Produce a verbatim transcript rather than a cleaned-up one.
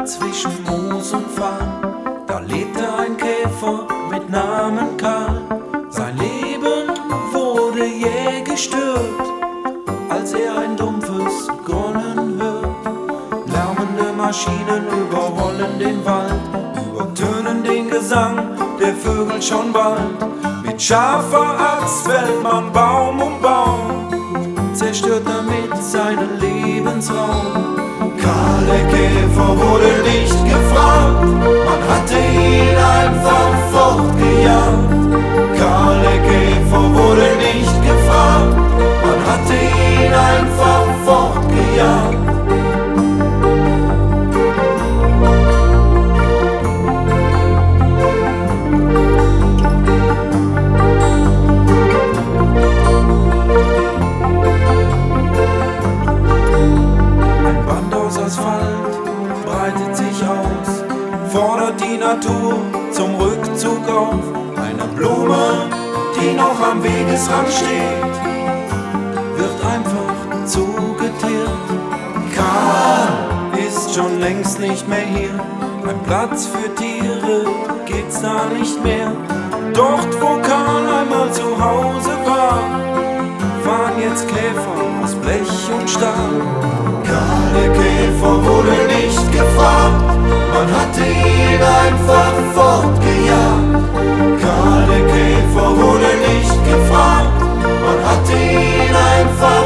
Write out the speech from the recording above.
zwischen Moos und Farn, da lebte ein Käfer mit Namen Karl. Sein Leben wurde jäh gestört, als er ein dumpfes Grollen hört. Lärmende Maschinen überrollen den Wald, übertönen den Gesang der Vögel schon bald. Mit scharfer Axt fällt man Baum um Baum, zerstört damit seinen Lebensraum. Karl der Käfer wurde nicht gefragt, man hatte ihn einfach fortgejagt. Karl der Käfer wurde nicht gefragt, man hatte ihn einfach fortgejagt. Asphalt breitet sich aus, fordert die Natur zum Rückzug auf. Eine Blume, die noch am Wegesrand steht, wird einfach zugeteert. Karl ist schon längst nicht mehr hier, ein Platz für Tiere gibt's da nicht mehr. Dort, wo Karl einmal zu Hause war, fahren jetzt Käfer aus Blech und Stahl. Karl der Käfer wurde nicht gefragt, man hatte ihn einfach fortgejagt. Karl der Käfer wurde nicht gefragt, man hatte ihn einfach